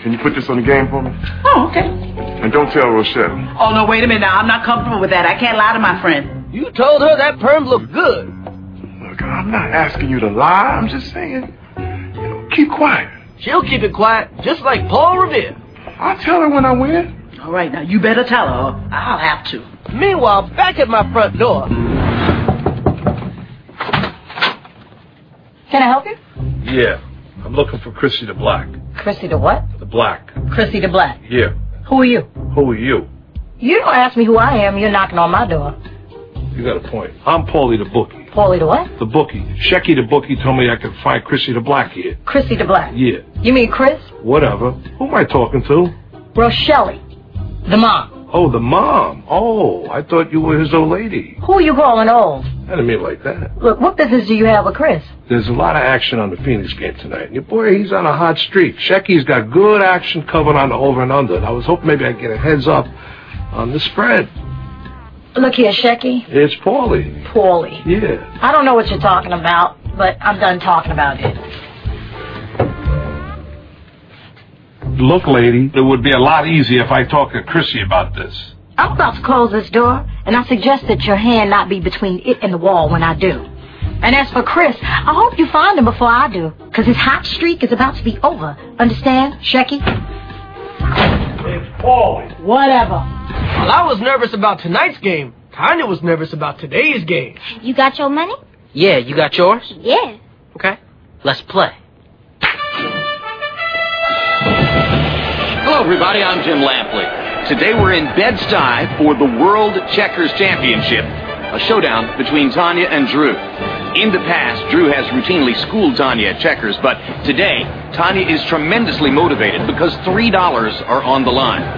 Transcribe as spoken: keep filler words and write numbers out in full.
Can you put this on the game for me? Oh, okay. And don't tell Rochelle. Oh, no, wait a minute now. I'm not comfortable with that. I can't lie to my friend. You told her that perm looked good. Look, I'm not asking you to lie. I'm just saying, you know, keep quiet. She'll keep it quiet, just like Paul Revere. I'll tell her when I win. All right, now, you better tell her. Or I'll have to. Meanwhile, back at my front door. Can I help you? Yeah. I'm looking for Chrissy the Black. Chrissy the what? The Black. Chrissy the Black. Yeah. Who are you? Who are you? You don't ask me who I am. You're knocking on my door. You got a point. I'm Paulie the Bookie. Paulie the what? The Bookie. Shecky the Bookie told me I could find Chrissy the Black here. Chrissy the Black. Yeah. You mean Chris? Whatever. Who am I talking to? Rochelle. The mom. Oh, the mom. Oh, I thought you were his old lady. Who are you calling old? I didn't mean it like that. Look, what business do you have with Chris? There's a lot of action on the Phoenix game tonight. And your boy, he's on a hot streak. Shecky's got good action covered on the over and under. And I was hoping maybe I'd get a heads up on the spread. Look here, Shecky. It's Paulie. Paulie. Yeah. I don't know what you're talking about, but I'm done talking about it. Look, lady, it would be a lot easier if I talked to Chrissy about this. I'm about to close this door, and I suggest that your hand not be between it and the wall when I do. And as for Chris, I hope you find him before I do, because his hot streak is about to be over. Understand, Shecky? It's Paulie. Whatever. While I was nervous about tonight's game, Tanya was nervous about today's game. You got your money? Yeah, you got yours? Yeah. Okay, let's play. Hello, everybody. I'm Jim Lampley. Today we're in Bed-Stuy for the World Checkers Championship, a showdown between Tanya and Drew. In the past, Drew has routinely schooled Tanya at checkers, but today, Tanya is tremendously motivated because three dollars are on the line.